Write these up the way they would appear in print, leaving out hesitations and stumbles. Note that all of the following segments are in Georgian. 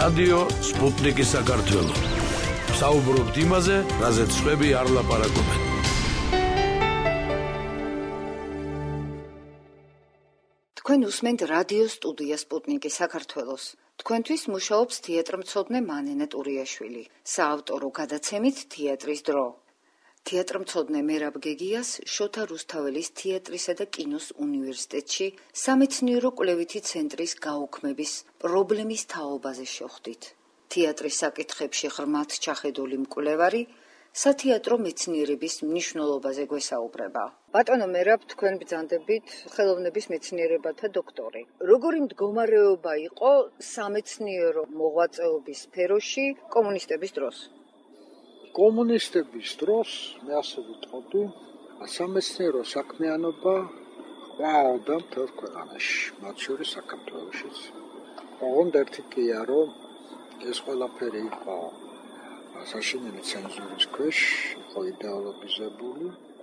რადიო სპუტნიკი საქართველო. საუბრობთ იმაზე, რაზეც სხვები არ ლაპარაკობენ. თქვენ უსმენთ რადიო სტუდია სპუტნიკი საქართველოს. თქვენთვის მუშაობს თეატრმცოდნე მანენე ტურიაშვილი, საავტორო გადაცემით თეატრის დრო. თეატრმცოდნე მერაბ გეგიას შოთა რუსთაველის თეატრისა და კინოს უნივერსიტეტში სამეცნიერო კვლევითი ცენტრის გაუქმების პრობლემის თაობაზე შევხვდით. თეატრის საკითხებში ღრმად ჩახედული მკვლევარი სათეატრო მეცნიერების მნიშვნელობაზე გვესაუბრება. ბატონო მერაბ, თქვენ ბრძანდებით ხელოვნების მეცნიერებათა დოქტორი. როგორი მდგომარეობა იყო სამეცნიერო მოღვაწეობის სფეროში კომუნისტების დროს? კომუნისტების დროს, მე ასე ვიტყოდი, სამეცნიერო საქმიანობა ყვაოდა მთელ ქვეყანაში, მათ შორის საქართველოშიც. ოღონდ ერთი კია, რომ ეს ყველაფერი იყო საშინელი ცენზურის ქვეშ, იყო იდეოლოგიზებული.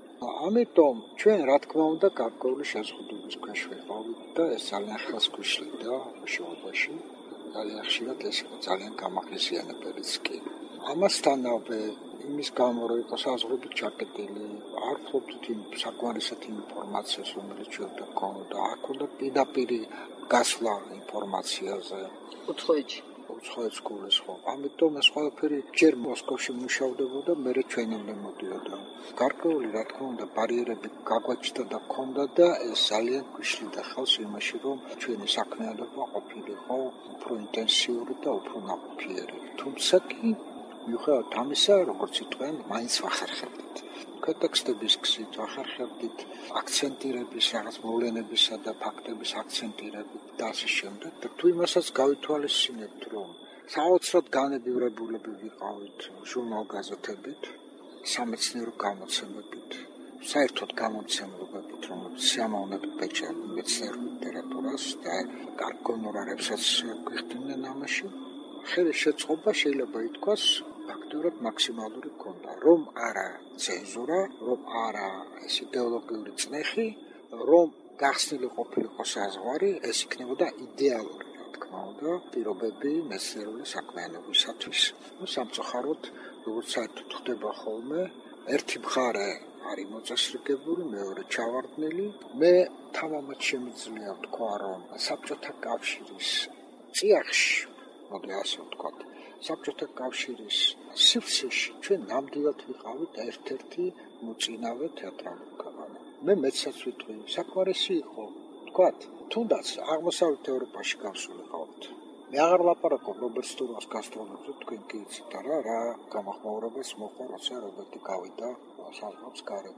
ამიტომ ჩვენ, რა თქმა უნდა, გარკვეული შეზღუდვების ქვეშ ვიყავით და ეს ძალიან ხელს გვიშლიდა მუშაობაში. ძალიან ხშირად ეს იყო ძალიან გამახსენებელიც კი. ამასთანავე იმის გამო, რომ იყო საზღვრებით ჩაკეტილი, არ ვფლობდით იმ საკმარისად ინფორმაციას, რომელიც ჩვენთან ჰქონდა. აქ უნდა პირდაპირი გასვლა ინფორმაციაზე. უცხოეთში. უცხოეთს გულისხმობ. ამიტომ ეს ყველაფერი ჯერ მოსკოვში მუშავდებოდა, მერე ჩვენამდე მოდიოდა. გარკვეული, რა თქმა უნდა, ბარიერები გაგვაჩნდა და ჰქონდა და ეს ძალიან გვიშლიდა ხელს იმაში, რომ ჩვენი საქმიანობა ყოფილიყო უფრო ინტენსიური და უფრო ნაყოფიერი. თუმცა კი მიუხედავად ამისა, როგორც იტყვიან, მაინც ვახერხებდით. ტექსტების გზით ვახერხებდით, აქცენტირების, რაღაც მოვლენებისა და ფაქტების აქცენტირებით და ასე შემდეგ. და თუ იმასაც გავითვალისწინებთ, რომ საოცრად განებივრებულები ვიყავით ჟურნალ-გაზეთებით, სამეცნიერო გამოცემებით, საერთოდ გამოცემლებებით, რომელიც სიამოვნებით ბეჭდავდნენ მეცნიერ ლიტერატურას და კარგ გონორარებსაც გვიხდიდნენ ამაში, ხელის შეწყობა შეიძლება ითქვას ფაქტობრივად მაქსიმალური ჰქონდა, რომ არა ცენზურა, რომ არა ეს იდეოლოგიური წნეხი, რომ გახსნილი ყოფილიყო საზღვარი, ეს იქნებოდა იდეალური, რა თქმა უნდა, პირობები მეცნიერული საქმიანობისათვის. სამწუხაროდ, როგორც საერთოდ ხდება ხოლმე, ერთი მხარე არის მოწესრიგებული, მეორე ჩავარდნილი. მე თამამად შემიძლია ვთქვა, რომ საბჭოთა კავშირის წიაღში, მოდი ასე ვთქვათ, საბჭოთა კავშირის სივრცეში ჩვენ ნამდვილად ვიყავით ერთ-ერთი მოწინავე თეატრალური ქვეყანა. მე მეცაც ვიტყვი, საკმარისი იყო, ვთქვათ, თუნდაც აღმოსავლეთ ევროპაში გავსულიყავთ. მე აღარ ლაპარაკობ რობერტ სტურმას გასტროლებზე, თქვენ კი იცით რა გამახმაურებაც მოყვა, როცა რობერტი გავიდა საზღვრებს გარეთ.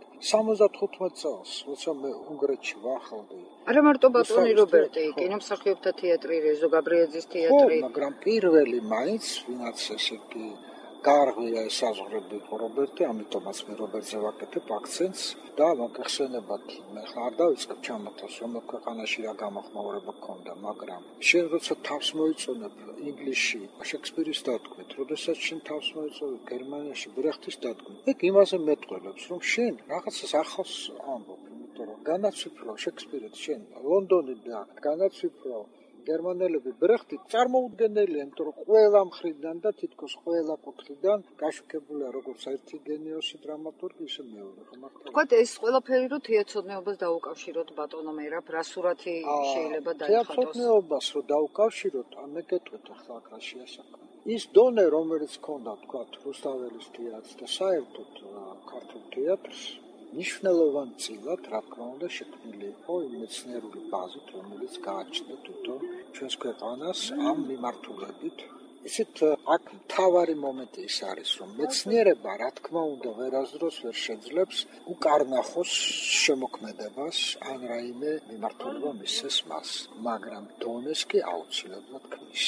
75 წელს, როცა მე უნგრეთში ვახალდი. არა მარტო ბატონი რობერტი, კინომსახიობთა თეატრი, რეზო გაბრიაძის თეატრი. მაგრამ პირველი მაინც, ვინაც ესე იგი გაარღვია ეს საზღვრები იყო რობერტი, ამიტომაც მე რობერტზე ვაკეთებ აქცენტს და მოგეხსენებათ, მე ხარ დავიწყებ ჩამოთავს, რომელ ქვეყანაში რა გამახმაურება ჰქონდა, მაგრამ შენ როცა თავს მოიწონებ ინგლისში შექსპირის დადგმით, როდესაც შენ თავს მოიწონებ გერმანიაში ბრეხტის დადგმით, ეგ იმაზე მეტყველებს, რომ შენ რაღაცას ახალს ამბობ, იმიტომ რომ განაცვიფრო შექსპირით შენ ლონდონი და განაცვიფრო გერმანელები ბრეხტით წარმოუდგენელია, იმიტომ რომ ყველა მხრიდან და თითქოს ყველა კუთხიდან გაშუქებულია როგორც ერთი გენიოსი დრამატურგი, ისე მეორე. თქვათ ეს ყველაფერი რომ თეატრცოდნეობას დაუკავშიროთ ბატონო მერაბ, რა სურათი შეიძლება დაიხატოს? თეატრცოდნეობას რომ დაუკავშიროთ, მე გეტყვით ახლა აქ რა შეასახა. ის დონე, რომელიც ჰქონდა, თქვათ, რუსთაველის თეატრს და საერთოდ ქართულ თეატრს, მნიშვნელოვანწილად, რა თქმა უნდა, შექმნილი იყო იმ მეცნიერული ბაზით, რომელიც გააჩნდა თვითონ ჩვენს ქვეყანას ამ მიმართულებით. ისეთ აქ მთავარი მომენტი ის არის, რომ მეცნიერება, რა თქმა უნდა, ვერასდროს ვერ შეძლებს უკარნახოს შემოქმედებას ან რაიმე მიმართულება მისცეს მას, მაგრამ დონეს კი აუცილებლად ქმნის.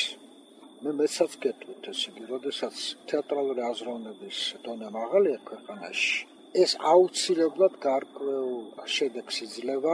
მე მეცაც გეტყვით, ესე იგი, როდესაც თეატრალური აზროვნების დონე მაღალია ქვეყანაში, ეს აუცილებლად გარკვეულ შედეგს იძლევა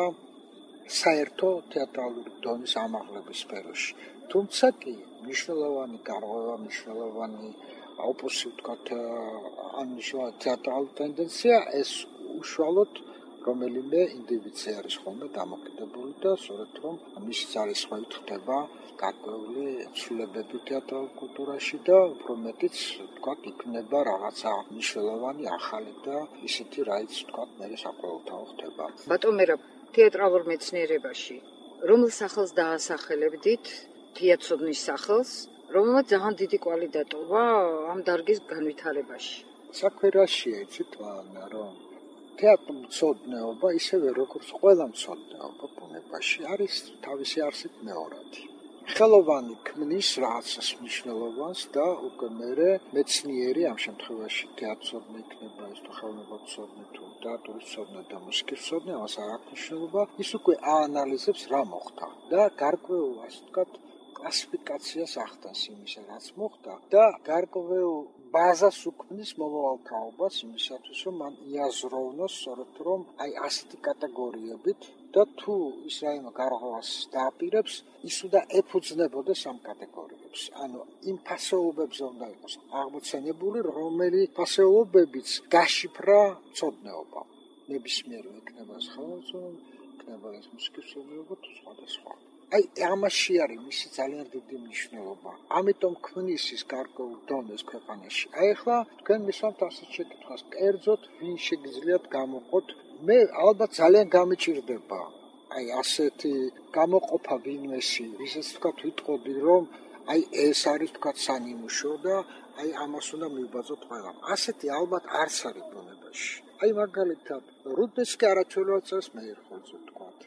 საერთო თეატრალური დონის ამაღლების სფეროში. თუმცა კი მნიშვნელოვანი გარღვევა, მნიშვნელოვანი ოპუსი, ვთქვათ, ან მნიშვნელოვანი თეატრალური ტენდენცია ეს უშუალოდ რომელიმე ინდივიდზე არის ხოლმე დამოკიდებული და სწორედ რომ მის ძალისხმევით ხდება გარკვეული ცვლილებები თეატრალურ კულტურაში და უფრო მეტიც თქვათ იქნება რაღაცა მნიშვნელოვანი ახალი და ისეთი რაიც თქვათ მე საყოველთაო ხდება. ბატონო, თეატრალურ მეცნიერებაში რომელ სახელს დაასახელებდით? თეატრობის სახელს, რომელმაც ძალიან დიდი კვალი დატოვა ამ დარგის განვითარებაში. საქმე რაშია, იცით, რომ თეატრმცოდნეობა ისევე როგორც ყველა მცოდნეობა ბუნებაში არის თავისი არსით მეორადი. ხელოვანი ქმნის რაღაცას მნიშვნელოვანს და უკვე მერე მეცნიერი ამ შემთხვევაში თეატრმცოდნე იქნება ის თუ ხელოვნებაცოდნე თუ თეატრმცოდნე და მუსიკისმცოდნე, ამას არ აქვს მნიშვნელობა, ის უკვე აანალიზებს რა მოხდა და გარკვეულ ასე ვთქვათ კლასიფიკაციას ახდენს იმისა, რაც მოხდა და გარკვეულ ბაზას უქმნის მომავალთაობას იმისათვის, რომ მან იაზროვნოს სწორედ რომ აი ასეთი კატეგორიებით და თუ ის რაიმე გარღვევას დააპირებს, ის უნდა ეფუძნებოდეს ამ კატეგორიებს. ანუ იმ ფასეულობებზე უნდა იყოს აღმოცენებული, რომელი ფასეულობებიც გაშიფრა მცოდნეობა. ნებისმიერი იქნება ეს ხელოვნებაცოდნე, იქნება ეს მუსიკისმცოდნეობა თუ სხვადასხვა. აი ამაში არის მისი ძალიან დიდი მნიშვნელობა. ამიტომ ქმნის ის გარკვეულ დონეს ქვეყანაში. აი ახლა თქვენ მისვამთ ასეთ შეკითხვას, კერძოდ ვინ შეგიძლიათ გამოყოთ? მე ალბათ ძალიან გამიჭირდება აი ასეთი გამოყოფა ვინმესი, ვისაც თქვათ ვიტყოდი რომ აი ეს არის თქვათ სანიმუშო და აი ამას უნდა მივბაძოთ ყველამ. ასეთი ალბათ არც არის ბუნებაში. აი მაგალითად, რუდნესკი არაჩვეულებრივად წერს მეირხოლზე თქვათ.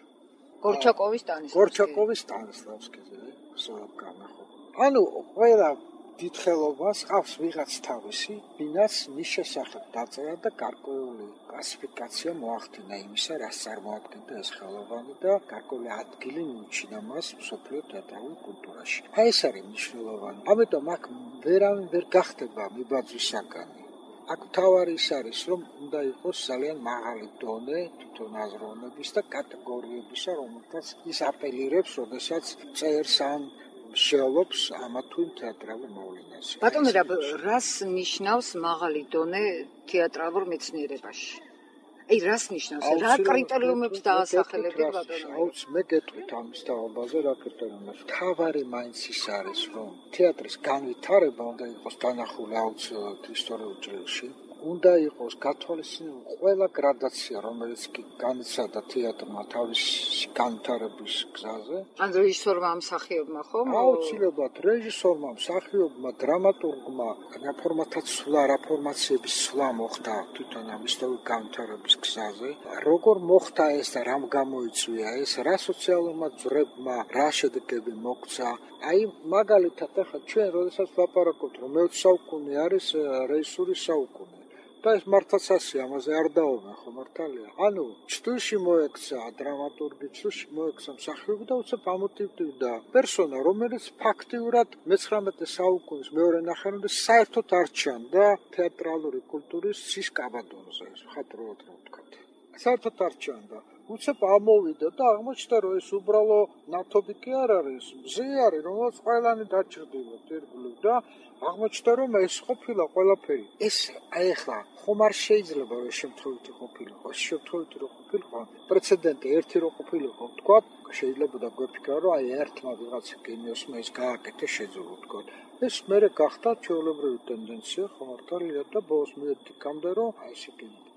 გორჩაკოვის სტანისლავსკიზე, სწორად განახო. ანუ ყველა დიდ ხელობას ყავს ვიღაც თავისი, ვინაც მის შესახებ დაწერა და გარკვეული კლასიფიკაცია მოახდინა იმისა, რას წარმოადგენდა ეს ხელოვანი და გარკვეული ადგილი მიუჩინა მას მსოფლიო თეატრალურ კულტურაში. აი ეს არის მნიშვნელოვანი. ამიტომ აქ ვერავინ ვერ გახდება მიბაძვის საგანი. აქ თავარი ის არის, რომ უნდა იყოს ძალიან მაღალი დონე თვითონ აზროვნების და კატეგორიებისა, რომელთაც ის აპელირებს, როდესაც წერს ან მსჯელობს ამა თუ იმ თეატრალურ მოვლენაზე. ბატონო, რას ნიშნავს მაღალი დონე თეატრალურ მეცნიერებაში? აი რას ნიშნავს? რა კრიტერიუმებს დაასახელებთ ბატონო? აუც მე გეტყვით ამის თაობაზე რა კრიტერიუმებს. თავარი მაინც ის არის, რომ თეატრის განვითარება უნდა იყოს დანახული აუცილებლად ისტორიულ ჭრილში. უნდა იყოს გათვალისწინებული ყველა გრადაცია, რომელიც კი განიცადა თეატრმა თავის განვითარების გზაზე. ან რეჟისორმა, მსახიობმა ხო? აუცილებლად რეჟისორმა, მსახიობმა, დრამატურგმა რეფორმათა ცვლა, რეფორმაციების ცვლა მოხდა თვითონ ამ ისტორიულ განვითარების გზაზე. როგორ მოხდა ეს და რამ გამოიწვია ეს, რა სოციალურმა ძვრებმა რა შედეგები მოგცა. აი მაგალითად ახლა ჩვენ როდესაც ლაპარაკობთ, რომ მე-20 საუკუნე არის რეჟისურის საუკუნე. და ეს მართლაც ასია, ამაზე არ დაობენ ხო მართალია. ანუ ჩრდილში მოექცა დრამატურგი, ჩრდილში მოექცა მსახიობი და უცებ ამოტივტივდა პერსონა, რომელიც ფაქტიურად მე-19 საუკუნის მეორე ნახევარში საერთოდ არ ჩანდა თეატრალური კულტურის ცის კაბადონზე, ხატრულად რომ ვთქვათ. საერთოდ არ ჩანდა. უცებ ამოვიდა და აღმოჩნდა, რომ ეს უბრალო ნათობი კი არ არის, მზე არის, რომელიც ყველანი დაჭრდილობთ ირგვლივ და აღმოჩნდა, რომ ეს ყოფილა ყველაფერი. ეს აი ახლა ხომ არ შეიძლება რომ შემთხვევითი ყოფილიყო, შემთხვევითი რო ყოფილიყო, პრეცედენტი ერთი რო ყოფილიყო, ვთქვათ, შეიძლება და გვეფიქრა, რომ აი ერთმა ვიღაცა გენიოსმა ის გააკეთე შეძლო, ვთქვათ. ეს მერე გახდა ჩვეულებრივი ტენდენცია, ხო მართალია და ბოლოს მივედი კამდე, რომ აი ესე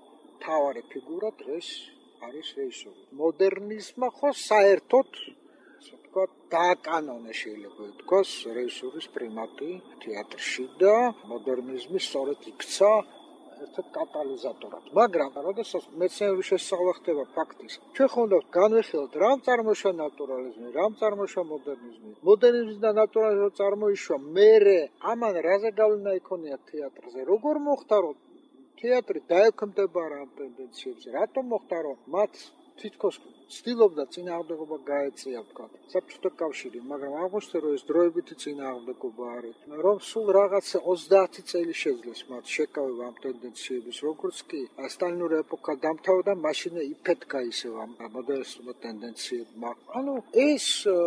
თავარი ფიგურა დღეს არის რეჟისორი. მოდერნიზმმა ხო საერთოდ ვთქვათ დააკანონა შეიძლება ითქვას რეჟისურის პრიმატი თეატრში და მოდერნიზმი სწორედ იქცა ერთ-ერთ კატალიზატორად. მაგრამ როდესაც მეცნიერული შესწავლა ხდება ფაქტის, ჩვენ ხონდათ განვიხილოთ რამ წარმოშვა ნატურალიზმი, რამ წარმოშვა მოდერნიზმი. მოდერნიზმი და ნატურალიზმი წარმოიშვა, მერე ამან რაზე გავლენა იქონია თეატრზე? როგორ მოხდა რომ თეატრი დაექვემდებარა ამ ტენდენციებზე? რატომ მოხდა რომ მათ თითქოს ცდილობდა წინააღმდეგობა გაეწია თქვა საბჭოთა კავშირი, მაგრამ აღმოჩნდა რომ ეს დროებითი წინააღმდეგობა არის, რომ სულ რაღაც 30 წელი შეძლეს მათ შეკავება ამ ტენდენციების, როგორც კი სტალინური ეპოქა დამთავრდა, მაშინ იფეთქა ისევ ამ მოდერნისტულ ტენდენციებმა. ანუ ეს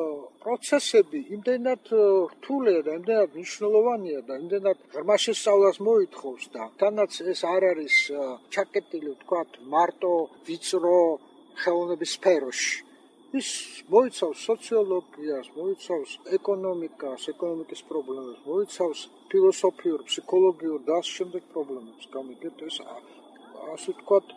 პროცესები იმდენად რთულია და იმდენად მნიშვნელოვანია და იმდენად ღრმა შესწავლას მოითხოვს და თანაც ეს არ არის ჩაკეტილი თქვა მარტო ვიწრო ხელოვნების სფეროში. ის მოიცავს სოციოლოგიას, მოიცავს ეკონომიკას, ეკონომიკის პრობლემებს, მოიცავს ფილოსოფიურ, ფსიქოლოგიურ და ამ შემდეგ პრობლემებს. გამიგეთ ეს ასე ვთქვათ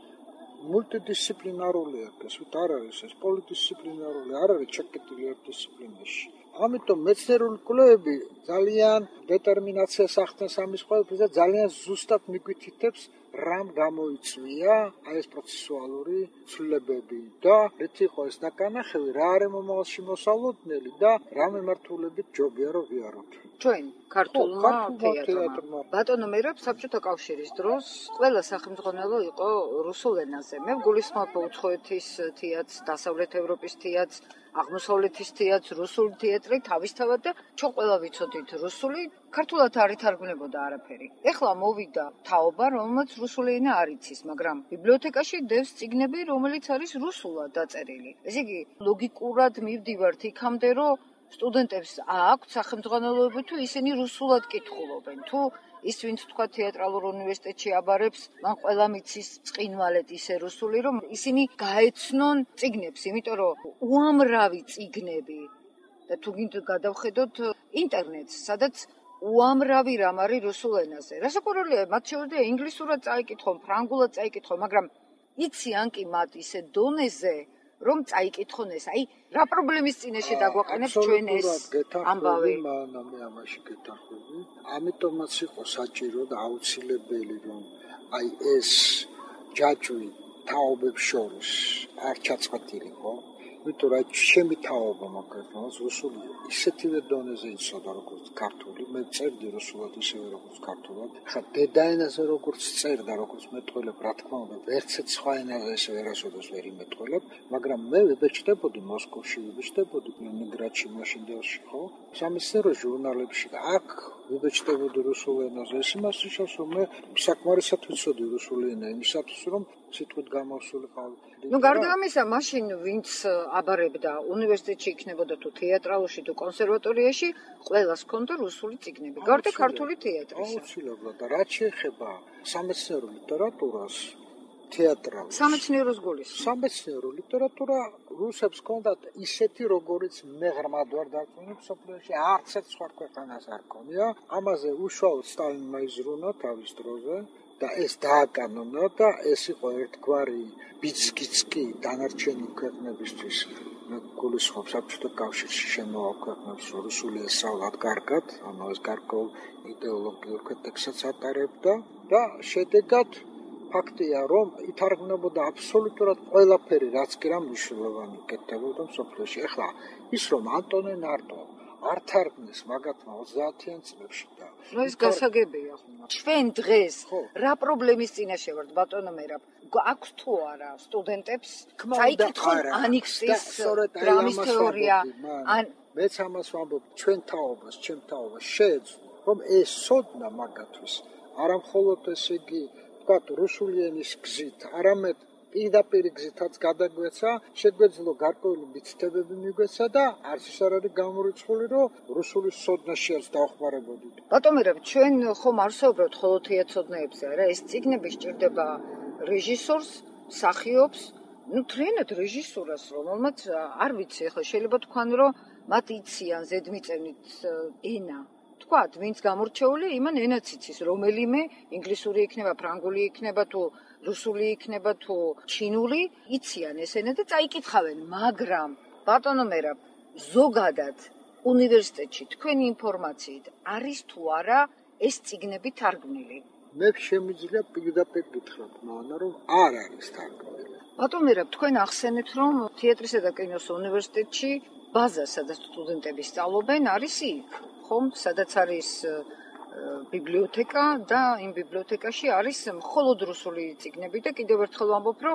მულტიდისციპლინარულია, ეს არ არის ეს პოლიდისციპლინარული, არ არის ჩაკეტილი ერთ დისციპლინაში. ამიტომ მეცნიერული კვლევები ძალიან დეტერმინაციას ახდენს ამის ყველაფერს და ძალიან ზუსტად მიგვითითებს რამ გამოიწვია ეს პროცესუალური ცვლილებები და რითი იყო ეს ნაკანახევი, რა არის მომავალში მოსალოდნელი და რა მიმართულებით ჯობია რომ ვიაროთ. ჩვენ ქართულმა თეატრმა ბატონო მერაბ საბჭოთა კავშირის დროს ყველა სახელმძღვანელო იყო რუსულ ენაზე. მე გულისხმობ უცხოეთის თეატრს, დასავლეთ ევროპის თეატრს, აღმოსავლეთის თეატრს, რუსული თეატრი თავისთავად და ჩვენ ყველა ვიცოდით რუსული, ქართულად არ ითარგმნებოდა არაფერი. ეხლა მოვიდა თაობა, რომელმაც რუსული ენა არ იცის, მაგრამ ბიბლიოთეკაში დევს წიგნები, რომელიც არის რუსულად დაწერილი. ესე იგი, ლოგიკურად მივდივართ იქამდე, რომ სტუდენტებს აქვთ სახელმძღვანელოები თუ ისინი რუსულად კითხულობენ. თუ ის ვინც თქვა თეატრალურ უნივერსიტეტში აბარებს, მან ყველა მიცის წყინვალეთ ისე რუსული, რომ ისინი გაეცნონ წიგნებს, იმიტომ რომ უამრავი წიგნები და თუ გინდ გადავხედოთ ინტერნეტს, სადაც უამრავი რამ არის რუსულ ენაზე. რასაკვირველია, მათ შეუძლია ინგლისურად წაიკითხონ, ფრანგულად წაიკითხონ, მაგრამ იციან კი მათ ისე დონეზე, რომ წაიკითხონ ეს. აი, რა პრობლემის წინაშე დაგვაყენებს ჩვენ ეს ამბავი? მე ამაში გეთანხმები. ამიტომაც იყო საჭირო და აუცილებელი, რომ აი ეს ჯაჭვი თაობებს შორის არ ჩაწყვეტილიყო. იმიტომ რომ ჩემი თაობა მაგალითად რუსული ისეთივე დონეზე იცოდა როგორც ქართული, მე წერდი რუსულად ისევე როგორც ქართულად. ხა დედაენაზე როგორც წერდა, როგორც მეტყველებ, რა თქმა უნდა, ვერცეთ სხვა ენაზე ესე ვერასოდეს ვერ იმეტყველებ, მაგრამ მე ვიბეჭდებოდი მოსკოვში, ვიბეჭდებოდი ლენინგრადში, მაშინდელში, ხო? სამეცნიერო ჟურნალებში და აქ ვიბეჭდებოდი რუსულ ენაზე. ეს იმას ნიშნავს, რომ მე საკმარისად ვიცოდი რუსული ენა, იმისათვის, რომ სიტყვით გამოსულიყავი. გარდა ამისა, მაშინ ვინც აბარებდა უნივერსიტეტში იქნებოდა თუ თეატრალურში თუ კონსერვატორიაში, ყველას ჰქონდა რუსული წიგნები. გარდა ქართული თეატრისა. აუცილებლად და რაც შეეხება სამეცნიერო ლიტერატურას, თეატრალს. სამეცნიეროს გულისხმობ. სამეცნიერო ლიტერატურა რუსებს ჰქონდათ ისეთი, როგორიც მე ღრმად ვარ დარწმუნებული, სოფლიოში არც ერთ სხვა ქვეყანას არ ჰქონია. ამაზე უშუალოდ სტალინმა იზრუნა თავის დროზე. და ეს დააკანონა და ეს იყო ერთგვარი ბიძგიც კი დანარჩენი ქვეყნებისთვის. მე გულისხმობ საბჭოთა კავშირში შემოვალ ქვეყნებს რუსული ესწავლათ კარგად, ანუ ეს გარკვეულ იდეოლოგიურ კეთილსაც ატარებდა და შედეგად ფაქტია, რომ ითარგმნებოდა აბსოლუტურად ყველაფერი, რაც კი რა მნიშვნელოვანი კეთდებოდა სოფლიოში. ეხლა ის რომ ანტონე ნარტო არ თარგმნეს მაგათმა 30-იან წლებში და ეს გასაგებია ხომ. ჩვენ დღეს რა პრობლემის წინაშე ვართ ბატონო მერაბ? აქვს თუ არა სტუდენტებს წაიკითხონ ანიქსის დრამის თეორია? მეც ამას ვამბობ, ჩვენ თაობას, ჩემ თაობას შეეძლო, რომ ეს სოდნა მაგათვის არა მხოლოდ ესე იგი, ვთქვათ, რუსული ენის გზით, არამედ პირდაპირ გზითაც გადაგვეცა, შეგვეძლო გარკვეული მითითებები მიგვეცა და არც ის არ არის გამორიცხული, რომ რუსული სოდნაშიაც დავხმარებოდით. ბატონო მერაბ, ჩვენ ხომ არ ვსაუბრობთ მხოლოდ თეატროდნეებზე, არა? ეს წიგნები სჭირდება რეჟისორს, მსახიობს, თრენად რეჟისურას, რომელმაც არ ვიცი, ახლა შეიძლება თქვან, რომ მათ იციან ზედმიწევნით ენა. თქვათ, ვინც გამორჩეული, იმან ენაც იცის, რომელიმე ინგლისური იქნება, ფრანგული იქნება თუ რუსული იქნება თუ ჩინური, იციან ეს ენა და წაიკითხავენ, მაგრამ ბატონო მერაბ, ზოგადად უნივერსიტეტში თქვენი ინფორმაციით არის თუ არა ეს წიგნები თარგმნილი? მე შემიძლია პირდაპირ გითხრათ, მაგრამ რომ არ არის თარგმნილი. ბატონო მერაბ, თქვენ ახსენეთ, რომ თეატრისა და კინოს უნივერსიტეტში ბაზა, სადაც სტუდენტები სწავლობენ, არის იქ, ხომ? სადაც არის ბიბლიოთეკა და იმ ბიბლიოთეკაში არის მხოლოდ რუსული წიგნები და კიდევ ერთხელ ვამბობ, რომ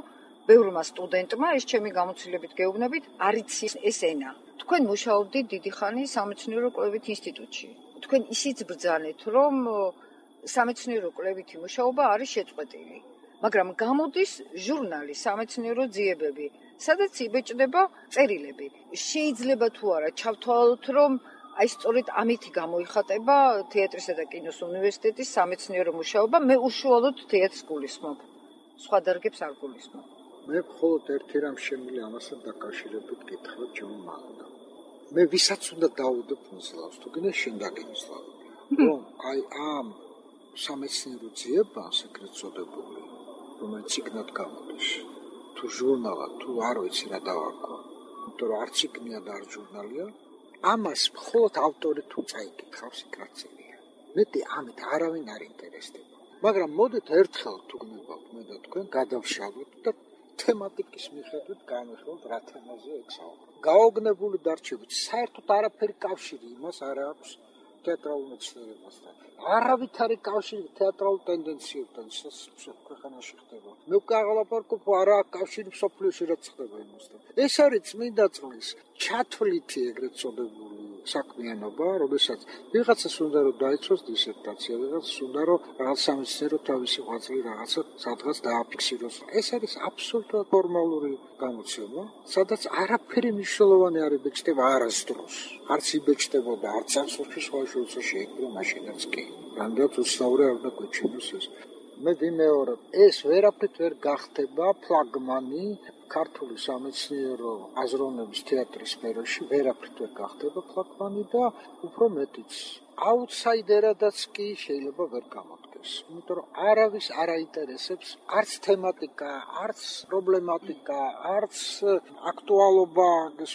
ბევრმა სტუდენტმა ეს ჩემი გამოცდილებით გეუბნებით არ იცის ეს ენა. თქვენ მუშაობდით დიდი ხანი სამეცნიერო კვლევით ინსტიტუტში. თქვენ ისიც ბრძანეთ, რომ სამეცნიერო კვლევითი მუშაობა არის შეწყვეტილი. მაგრამ გამოდის ჟურნალი სამეცნიერო ძიებები, სადაც იბეჭდება წერილები. შეიძლება თუ არა ჩავთვალოთ, რომ აი სწორედ ამით გამოიხატება თეატრისა და კინოს უნივერსიტეტის სამეცნიერო მუშაობა, მე უშუალოდ თეატრს გულისხმობ. სხვა დარგებს არ გულისხმობ. მე მხოლოდ ერთი რამ შემიძლია ამასთან დაკავშირებით გითხრათ ჩემო მალდა. მე ვისაც უნდა დავუდებ მძლავს, თუ გინდა შენ დაგიმძლავ. რომ აი ამ სამეცნიერო ძიებას ეგრეთ წოდებული, რომელიც ციგნად გამოდის, თუ ჟურნალად, თუ არ ვიცი რა დავარქვა, იმიტომ რომ არც ციგნია და არ ჟურნალია, ამას მხოლოდ ავტორი თუ წაიკითხავს იქ რა წერია. მეტი ამით არავინ არ ინტერესდება. მაგრამ მოდით ერთხელ თუ გნებავთ მე და თქვენ გადავშალოთ და თემატიკის მიხედვით განვიხილოთ რა თემაზეა ეგ საუბარი. გაოგნებული დარჩებით, საერთოდ არაფერი კავშირი იმას არ აქვს თეატრალურ მეცნიერებასთან. არავითარი კავშირი თეატრალურ ტენდენციებთან ქვეყანაში ხდება. მე ვკაღალაპარკობ არა კავშირი მსოფლიოში რაც ხდება იმასთან. ეს არის წმინდა წყლის ჩათვლითი ეგრეთ წოდებული საქმიანობა, როდესაც ვიღაცას უნდა რომ დაიცვას დისერტაცია, ვიღაცას უნდა რომ რაღაც სამეცნიერო თავისი ღვაწლი რაღაცა სადღაც დააფიქსიროს. ეს არის აბსოლუტურად ფორმალური გამოცემა, სადაც არაფერი მნიშვნელოვანი არ იბეჭდება არასდროს. არც იბეჭდებოდა, არც სამსახურის ხვალშულზე შეიქმნა მაშინაც კი. რამდენად უცნაური არ უნდა გვეჩვენოს ეს. მე ვიმეორებ, ეს ვერაფრით ვერ გახდება ფლაგმანი ქართული სამეცნიერო აზროვნების თეატრის სფეროში, ვერაფრით ვერ გახდება ფლაგმანი და უფრო მეტიც აუტსაიდერადაც კი შეიძლება ვერ გამოდგეს. იმიტომ რომ არავის არ აინტერესებს არც თემატიკა, არც პრობლემატიკა, არც აქტუალობა,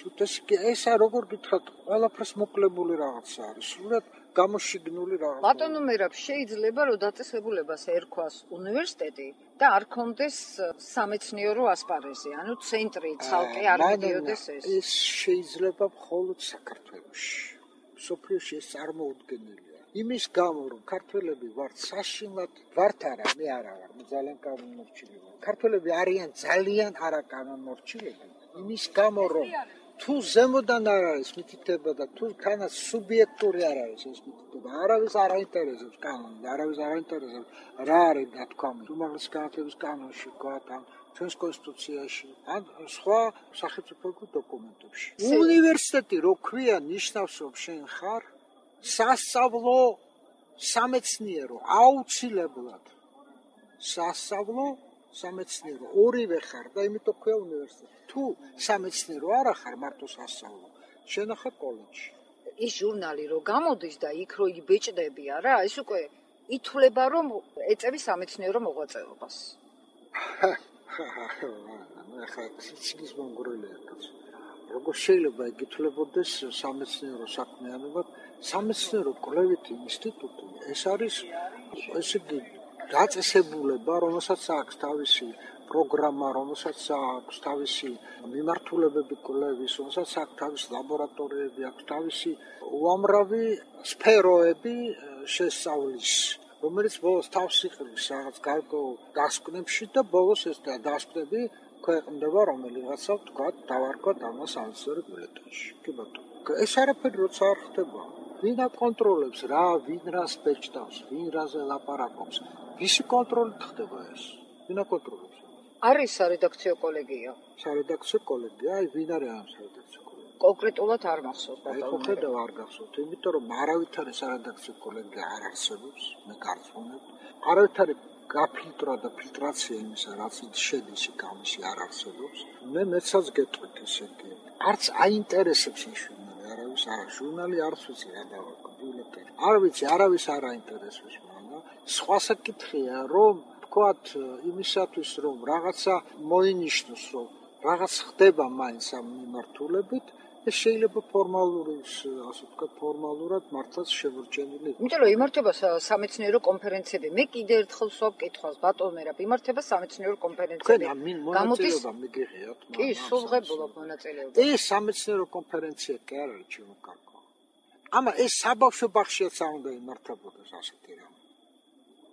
ესა როგორ გითხრათ, ყველაფერს მოკლებული რაღაცა არის. სულად გამოშიგნული რაღაცა. ბატონო მერაბ, შეიძლება რომ დაწესებულებას ერქვას უნივერსიტეტი და არ კონდეს სამეცნიერო ასპარეზი, ანუ ცენტრი ცალკე არ მიდიოდეს ეს. ეს შეიძლება მხოლოდ საქართველოში. სოფლიოში ეს წარმოუდგენელია. იმის გამო, რომ ქართველები ვართ საშინლად, ვართ არა, მე არა ვარ, მე ძალიან კანონმორჩილი ვარ. ქართველები არიან ძალიან არაკანონმორჩილები. იმის გამო, რომ თუ ზემოდან არ არის მითითება და თუ თანაც სუბიექტური არ არის ეს მითითება, არავის არ აინტერესებს კანონი, არავის არ აინტერესებს რა არის დათქვამი უმაღლესი განათლების კანონში, გვათან ჩვენს კონსტიტუციაში, ან სხვა სახელმწიფო დოკუმენტებში. უნივერსიტეტი რო ქვია, ნიშნავს რომ შენ ხარ სასწავლო სამეცნიერო, აუცილებლად სასწავლო სამეცნიერო, ორივე ხარ და იმიტომ ქვია უნივერსიტეტი. თუ სამეცნიერო არა ხარ, მარტო სასწავლო, შენ ხარ კოლეჯში. ის ჟურნალი რო გამოდის და იქ რო იბეჭდები არა, ეს უკვე ითვლება რომ ეწევი სამეცნიერო მოღვაწეობას. ხა სიცოცხლის მონგრელია. როგორ შეიძლება იგითვლებოდეს სამეცნიერო საქმიანობა, სამეცნიერო კვლევითი ინსტიტუტი, ეს არის ესე იგი დაწესებულება, რომელსაც აქვს თავისი პროგრამა, რომელსაც აქვს თავისი მიმართულებები კვლევის, რომელსაც აქვს თავისი ლაბორატორიები, აქვს თავისი უამრავი სფეროები შესწავლის, რომელიც ბოლოს თავს იყრის რაღაც გარკვეულ დასკვნებში და ბოლოს ეს დასკვნები ქვეყნდება რომელიღაცა თქვა დავარქვათ ამას სამეცნიერო ბიულეტენში. კი ბატონო. ეს არაფერი როცა არ ხდება. ვინ აკონტროლებს რა, ვინ რას ბეჭდავს, ვინ რაზე ლაპარაკობს. ვისი კონტროლით ხდება ეს? ვინ აკონტროლებს? არის სარედაქციო კოლეგია. სარედაქციო კოლეგია, აი ვინ არის ამ სარედაქციო კოლეგია? კონკრეტულად არ მახსოვს ბატონო. აი ხედავ არ გახსოვთ, იმიტომ რომ არავითარი სარედაქციო კოლეგია არ არსებობს, მე გარწმუნებ. არავითარი გაფილტრა და ფილტრაცია იმისა, რაც შედის გამოსი არ არსებობს. მე მეცაც გეტყვით ესე იგი. არც აინტერესებს ის ჟურნალი, არავის არა, ჟურნალი არც ვიცი რა დავარქვა, ბიულეტენი. არ ვიცი, არავის არ აინტერესებს მაგრამ სხვა საკითხია, რომ თქვათ იმისათვის, რომ რაღაცა მოინიშნოს, რომ რაღაც ხდება მაინც ამ მიმართულებით, ეს შეიძლება ფორმალური, ასე ვთქვათ, ფორმალურად მართლაც შემორჩენილი. იმიტომ რომ იმართება სამეცნიერო კონფერენციები. მე კიდე ერთხელ ვსვამ კითხვას, ბატონო მერაბ, იმართება სამეცნიერო კონფერენციები. თქვენ ამინ მონაწილეობა მიგიღიათ, კი, სულ ღებულობ მონაწილეობა. ეს სამეცნიერო კონფერენცია კი არ არის ჩემო კარგო. ამა ეს საბავშვო ბაღშიაც არ უნდა იმართებოდეს ასეთი რამ.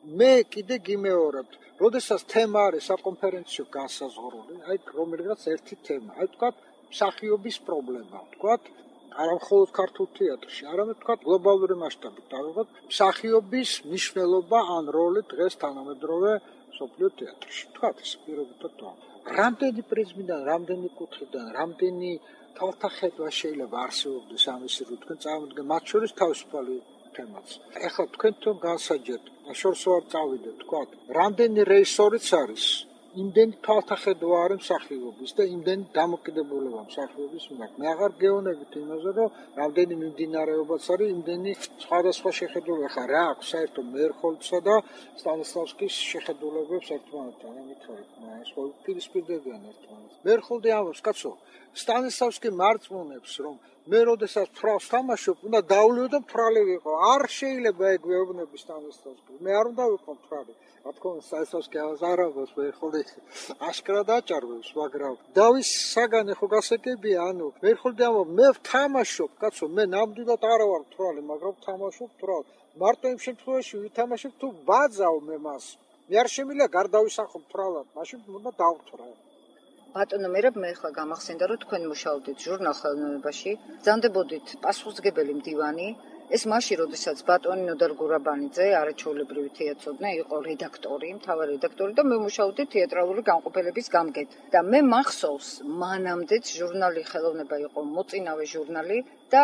მე კიდე გიმეორებთ, როდესაც თემა არის საკონფერენციო განსაზღვრული, აი რომელიღაც ერთი თემა, აი თქვათ მსახიობის პრობლემა, თქვათ არა მხოლოდ ქართულ თეატრში, არამედ თქვათ გლობალური მასშტაბით, დავიღოთ მსახიობის მნიშვნელობა ან როლი დღეს თანამედროვე მსოფლიო თეატრში. თქვათ ეს პირობითად რამდენი პრიზმიდან, რამდენი კუთხიდან, რამდენი თვალთახედვა შეიძლება არსებობდეს ამის რო თქვენ წარმოგიდგენთ, მათ შორის თავისუფალი თემაც. ეხლა თქვენ თვითონ განსაჯეთ, შორს ვარ წავიდეთ, თქვათ, რამდენი რეჟისორიც არის, იმდენი თვალთახედვა არის მსახიობის და იმდენი დამოკიდებულება მსახიობის მიმართ. მე აღარ გეუბნებით იმაზე, რომ რამდენი მიმდინარეობაც არის, იმდენი სხვადასხვა შეხედულება. ხა რა აქვს საერთოდ მერხოლცსა და სტანისლავსკის შეხედულებებს ერთმანეთთან, ამითხოვეთ, ეს ყოველ პირისპირდებიან ერთმანეთს. მერხოლდი ამბობს, კაცო, სტანისლავსკი მარწმუნებს, რომ მე როდესაც ფრავს თამაშობ, უნდა დავლიო და მთვრალი ვიყო. არ შეიძლება ეგ ვეუბნები სტანისლავსკი. მე არ უნდა ვიყო მთვრალი. რა თქმა უნდა, სტანისლავსკი არამბობს, მერხოლდი აშკარად აჭარბებს, მაგრამ დავის საგანი ხო გასაგებია, ანუ მერხოლდი ამბობს, მე ვთამაშობ, კაცო, მე ნამდვილად არ ვარ მთვრალი, მაგრამ ვთამაშობ მთვრალ. მარტო იმ შემთხვევაში ვითამაშებ თუ ბაძავ მე მას. მე არ შემიძლია გარდავისახო მთვრალად, მაშინ უნდა დავთვრა. ბატონო მერაბ, მე ახლა გამახსენდა, რომ თქვენ მუშაობდით ჟურნალ ხელოვნებაში, ბრძანდებოდით პასუხისმგებელი მდივანი. ეს მაშინ, როდესაც ბატონი ნოდარ გურაბანიძე, არაჩვეულებრივი თეატროდნე, იყო რედაქტორი, მთავარი რედაქტორი და მე მუშაობდი თეატრალური განყოფილების გამგედ. და მე მახსოვს, მანამდეც ჟურნალი ხელოვნება იყო მოწინავე ჟურნალი და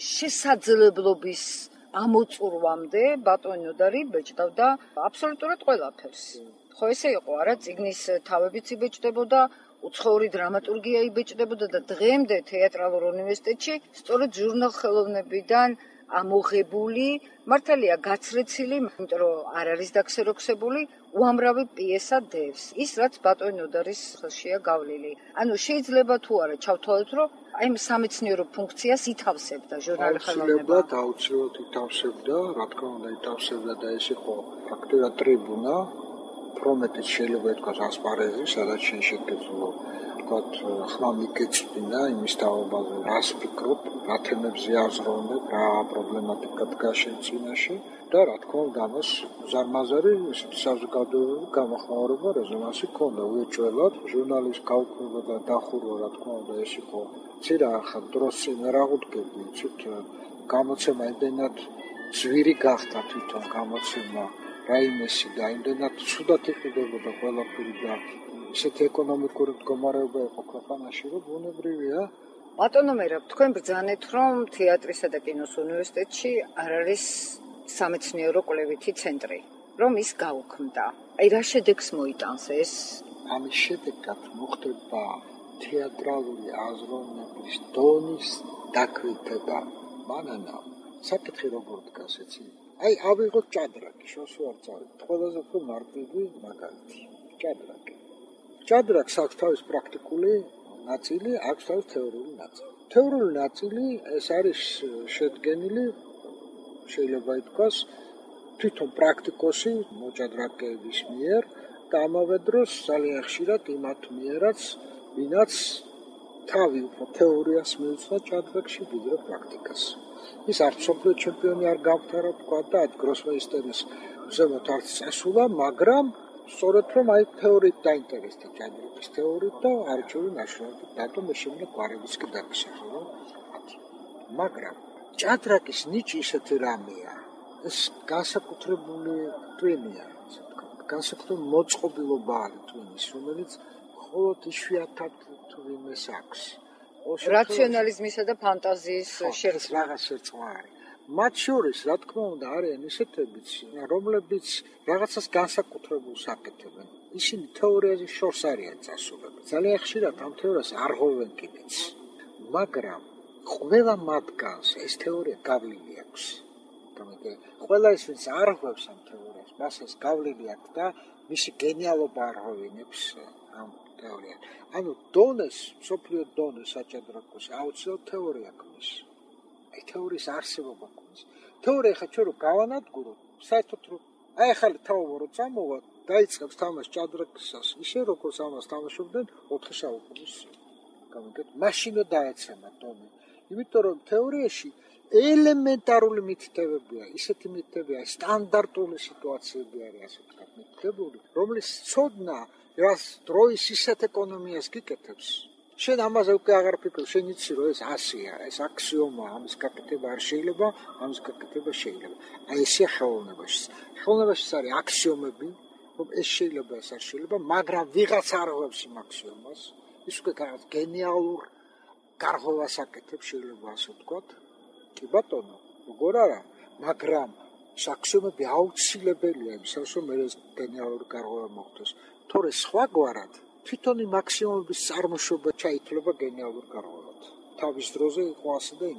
შესაძლებლობის ამოწურვამდე ბატონი ნოდარი ბეჭდავდა აბსოლუტურად ყველაფერს. ხო ესე იყო, არა, წიგნის თავებიც იბეჭდებოდა, უცხოური დრამატურგია იბეჭდებოდა და დღემდე თეატრალურ უნივერსიტეტში სწორედ ჟურნალ ხელოვნებიდან ამოღებული, მართალია გაცრეცილი, იმიტომ რომ არ არის დაქსეროქსებული, უამრავი პიესა დევს. ის რაც ბატონი ნოდარის ხელშია გავლილი. ანუ შეიძლება თუ არა ჩავთვალოთ, რომ აი სამეცნიერო ფუნქციას ითავსებდა ჟურნალი ხელოვნება. აუცილებლად ითავსებდა, რა თქმა უნდა ითავსებდა და ეს იყო ფაქტობრივად ტრიბუნა. პრომეტის შეიძლება ითქვას ასპარეზი, სადაც შენ შეგეძლო ვთქვათ, ხმა მიგეწვინა იმის თაობაზე, რას ფიქრობ, რა თემებზე აზროვნებ, რა პრობლემატიკა დგას შენ წინაშე და რა თქმა უნდა ამას ზარმაზარი საზოგადოებრივი გამოხმაურება რეზონანსი ჰქონდა. უეჭველად ჟურნალის გაუქმება და დახურვა, რა თქმა უნდა, ეს იყო ცირა ახლა დროს წინ არ აღუდგები, ცით გამოცემა იმდენად ძვირი გახდა თვითონ გამოცემა რაიმესი და იმდენად ცუდად იყიდებოდა ყველაფერი და ისეთი ეკონომიკური მდგომარეობა იყო ქვეყანაში, რომ ბუნებრივია. ბატონო მერაბ, თქვენ ბრძანეთ, რომ თეატრისა და კინოს უნივერსიტეტში არ არის სამეცნიერო კვლევითი ცენტრი, რომ ის გაუქმდა. აი რა შედეგს მოიტანს ეს? ამის შედეგად მოხდება თეატრალური აზროვნების დონის დაკრიტება. მანანა, საკითხი როგორ დგას იცი? აი ავიღოთ ჭადრაკი, შორს ვარ წავიდეთ. ყველაზე უფრო მარტივი მაგალითი. ჭადრაკი. ჭადრაკს აქვს თავის პრაქტიკული ნაწილი, აქვს თავის თეორიული ნაწილი. თეორიული ნაწილი ეს არის შედგენილი, შეიძლება ითქვას, თვითონ პრაქტიკოსი მოჭადრაკეების მიერ და ამავე დროს ძალიან ხშირად იმათ მიერაც, ვინაც თავი უფრო თეორიას მიუძღვა ჭადრაკში, ვიდრე პრაქტიკას. ის არც მსოფლიო ჩემპიონი არ გავთარა თქვა და այդ გროსმეისტერის ზემოთ არც წასულა, მაგრამ სწორედ რომ აი თეორიით დაინტერესდა ჭადრაკის თეორიით და არჩეული ნაშრომებით დადო მე შემდეგ გვარებიც კი დაგისახა. მაგრამ ჭადრაკის ნიჭი ისეთი რამეა, ეს განსაკუთრებული ტვინია, ასე ვთქვათ, განსაკუთრებული მოწყობილობა არის ტვინის, რომელიც მხოლოდ იშვიათად ტვინს აქვს. რაციონალიზმისა და ფანტაზიის შერწყმა. რაღაც შერწყმა არის. მათ შორის, რა თქმა უნდა, არიან ისეთებიც, რომლებიც რაღაცას განსაკუთრებულს აკეთებენ. ისინი თეორიაზე შორს არიან წასულები. ძალიან ხშირად ამ თეორიას არ ღვევენ კიდეც. მაგრამ ყველა მათგანს ეს თეორია გავლილი აქვს. ყველა ის, ვინც არ ღვევს ამ თეორიას, მას ეს გავლილი აქვს და მისი გენიალობა არ ღვევინებს ამ თეორიას. ანუ დონეს, მსოფლიო დონეს საჭადრაკოში აუცილებლად თეორია ქმნის. აი თეორიის არსებობა ქმნის. თეორია ხა ჩვენ რო გავანადგუროთ, საერთოდ რომ აი ახალი თაობა რო წამოვა, დაიწყებს თამაშ ჭადრაკისას, ისე როგორც ამას თამაშობდნენ 4 საუკუნის გამოგეთ, მაშინვე დაეცემა დონე. იმიტომ რომ თეორიაში ელემენტარული მითითებებია, ისეთი მითითებებია, სტანდარტული სიტუაციები არის, ასე ვთქვათ, მითითებული, რომლის ცოდნა რას დროის ისეთ ეკონომიას გიკეთებს. შენ ამაზე უკვე აღარ ფიქრობ, შენ იცი რომ ეს ასია, ეს აქსიომაა, ამის გაკეთება არ შეიძლება, ამის გაკეთება შეიძლება. აი ესია ხელოვნებაში. ხელოვნებაში არის აქსიომები, რომ ეს შეიძლება, ეს არ შეიძლება, მაგრამ ვიღაც არ ღვევს იმ აქსიომას. ის უკვე რაღაც გენიალურ გარღვევას აკეთებს, შეიძლება ასე ვთქვათ. კი ბატონო, როგორ არა, მაგრამ აქსიომები აუცილებელია იმისათვის, რომ ეს გენიალური გარღვევა მოხდეს. თორე სხვაგვარად თვითონ იმ აქსიომების წარმოშობა ჩაითვლება გენიალურ გარღვევად. თავის დროზე იყო ასე და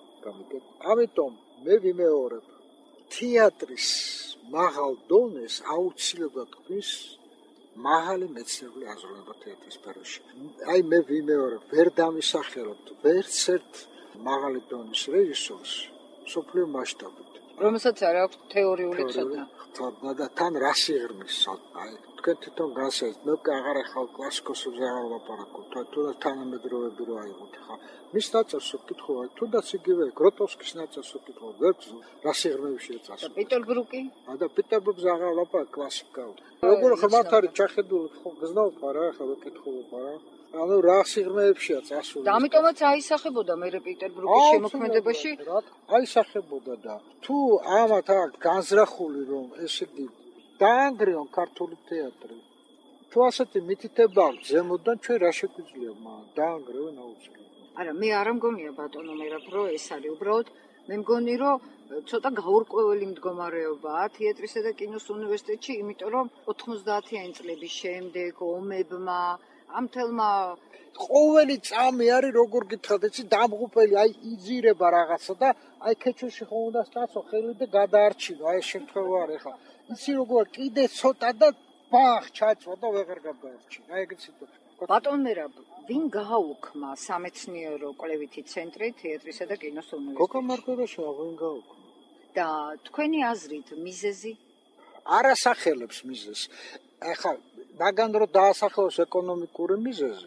ამიტომ მე ვიმეორებ, თეატრის მაღალ დონეს აუცილებლად ქმნის მაღალი მეცნიერული აზროვნება თეატრის სფეროში. აი მე ვიმეორებ, ვერ დამისახელებთ ვერც ერთ მაღალი დონის რეჟისორს მსოფლიო მასშტაბით. რომელსაც არ აქვს თეორიული ცოდნა. და თან რა სიღრმის ცოდნა. აი თქვენ თვითონ გასცეთ, მე აღარ ახალ კლასიკოსებზე აღარ ლაპარაკობ, თუნდაც თანამედროვეები რო აიღოთ ხა. მის ნაწერს ვკითხავ, თუნდაც იგივე გროტოვსკის ნაწერს ვკითხავ, ვერ რა სიღრმეებში ეწასო. და პეტერბურგი? და პეტერბურგზე აღარ ლაპარაკ კლასიკა. როგორ ხმართ არის ჩახედული, ხო გზნავთ რა, ახლა ვკითხულობ რა. ანუ რა სიღრმეებშია წასული. და ამიტომაც აისახებოდა მე პეტერბურგის შემოქმედებაში. აისახებოდა და თუ ამათ აქვს განზრახული რომ ესე იგი დაანგრიონ ქართული თეატრი. თუ ასეთი მითითება აქვს ზემოდან ჩვენ რა შეგვიძლია დაანგრევენ აუცილებლად. არა, მე არ მგონია ბატონო მერაბ რომ ეს არის უბრალოდ მე მგონი რომ ცოტა გაურკვეველი მდგომარეობაა თეატრისა და კინოს უნივერსიტეტში, იმიტომ რომ 90-იანი წლების შემდეგ ომებმა ამ თელმა ყოველი წამი არის როგორ გითხრათ, იცი დამღუპელი, აი იძირება რაღაცა და აი ქეჩუში ხომ უნდა სტაცო ხელი და გადაარჩინო, აი ეს შემთხვევა არის ხა. იცი როგორ კიდე ცოტა და ბახ ჩაწვა და ვეღარ გადაარჩინო. აი ეგეც სიტუაცია. ბატონ მერაბ, ვინ გააუქმა სამეცნიერო კვლევითი ცენტრი თეატრისა და კინოს უნივერსიტეტში? გოგა მარგორაშოვა ვინ გააუქმა? და თქვენი აზრით მიზეზი? არასახელებს მიზეზს. ახლა მაგან რო დაასახელოს ეკონომიკური მიზეზი.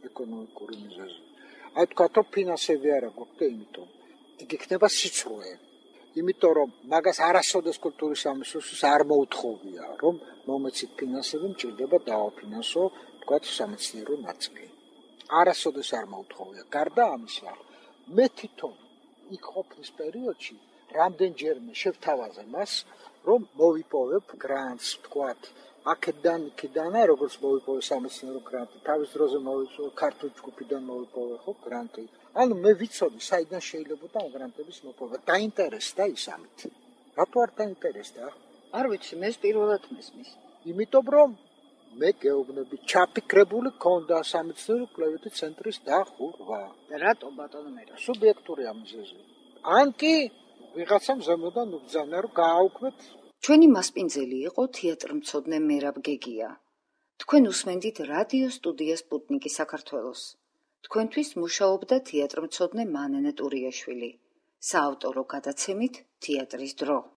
აი თქვათ რომ ფინანსები არ აქვს და იმიტომ იგი იქნება სიცრუე. იმიტომ რომ მაგას არასოდეს კულტურის სამინისტროს არ მოუთხოვია, რომ მომეცით ფინანსები, მჭირდება დააფინანსო, თქვათ სამეცნიერო ნაწილი. არასოდეს არ მოუთხოვია. გარდა ამისა, მე თვითონ იქ ყოფნის პერიოდში რამდენჯერმე შევთავაზე მას, რომ მოვიპოვებ გრანტს, თქვათ აქედან როგორც მოვიპოვე სამეცნიერო გრანტი, თავის დროზე მოვიპოვე ქართულ ჯგუფიდან მოვიპოვე ხო გრანტი. ანუ მე ვიცოდი, საიდან შეიძლება ამ გრანტების მოპოვა. დაინტერესდა ის ამით. რატო არ დაინტერესდა? არ ვიცი, მე პირველად მესმის. იმიტომ რომ მე გეუბნები, ჩაფიქრებული ქონდა სამეცნიერო კვლევითი ცენტრის დახურვა. რატო ბატონო მერაბ? სუბიექტურია მიზეზი. ან კი ვიღაცამ ზემოდან უბრძანა, რომ გააუქმეთ. ჩვენი მასპინძელი იყო თეატრმცოდნე მერაბ გეგია. თქვენ უსმენდით რადიო სტუდია სპუტნიკი საქართველოს. თქვენთვის მუშაობდა თეატრმცოდნე მანენე ტურიაშვილი. საავტორო გადაცემით თეატრის დრო.